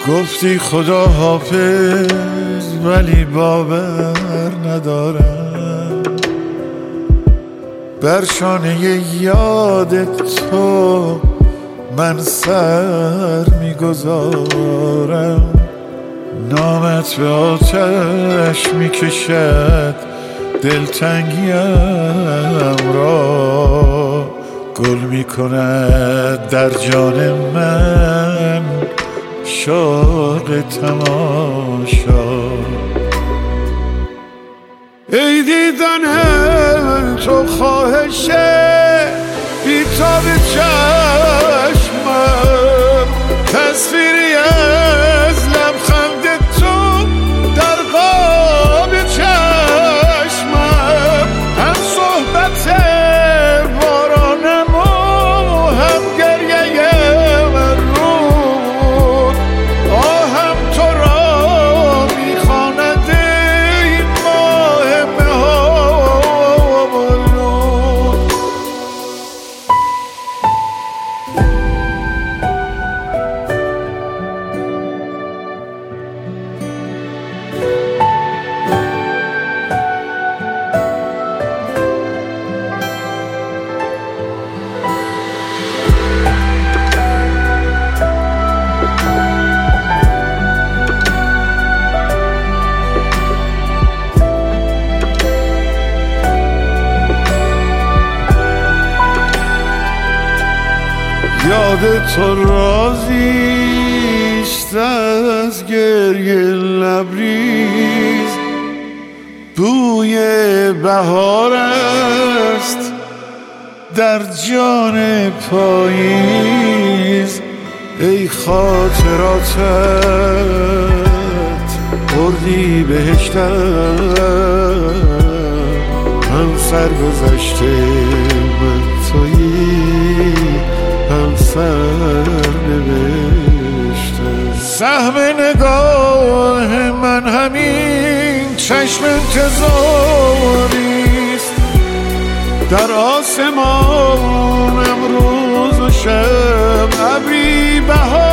گفتی خدا حافظ ولی باور ندارم، بر شانه یاد تو من سر میگذارم. نامت به آتش میکشد دلتنگیم را، گل میکند در جان من شوق تماشا. ای دیدن تو خواهش بیتاب چشمم، تصویری از لبخند تو در قاب چشمم، هم صحبت بارانم و هم گریه من رود، آهم تو را میخواند ای ماه مه‌آلود. یاد تو رازیست از گریه لبریز، بوی بهار است در جان پاییز. ای خاطراتت بردی بهشتم، هم سرگذشته من تویی هم سرنوشته. سهم نگاه من همین چشم انتظاریست، در آسمان امروز و شب ابری بهار